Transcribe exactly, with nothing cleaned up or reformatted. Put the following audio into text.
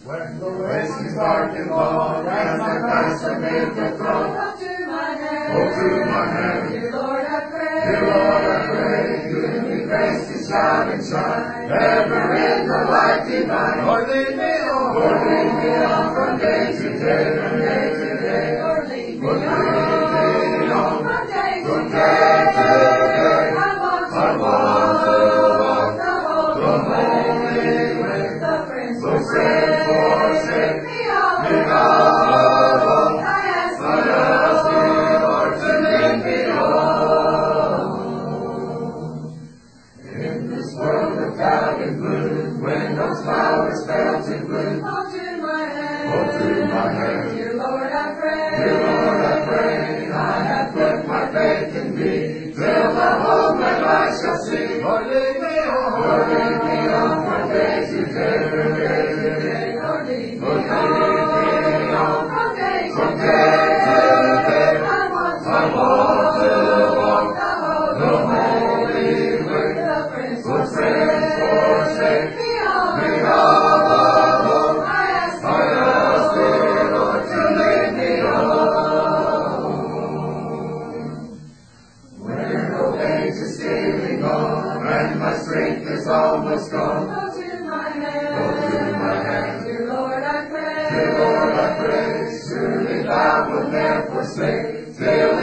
When the way seems dark and long, and my paths are made to throng, hold to my hand, hold to my hand. dear Lord, I pray, Dear Lord, I pray, give me grace to shout and shine, ever in the light divine. Lord, lead me on, Lord, lead me on from day to day, from day to day. Lord, lead me Lord, lead me on, from day to from day. day to day. I want to I want to walk the holy the way, holy way. the Prince So will save, forsake me all me alone. all. I ask I you, ask thee, Lord, to lead me on. In this world of cloud and gloom, when those flowers fail to bloom, hold to my hand, hold to my hand. dear Lord, I pray, Dear Lord, I pray, I have put my faith in thee, till the hope that I shall see. Lord, lead me on, Lord, lead me on from day to day, from day to day. Lord, lead me Lord, lead me on from day to from day. day to day. I want to I want to walk the the holy holy way. the Prince So will save, forsake me all me alone. all alone. I ask I ask thee, Lord, to lead me on. When old age is stealing on, and my strength is almost gone, hold to my hand, hold to my hand. dear Lord, I pray, Dear Lord, I pray, surely thou wilt never forsake, till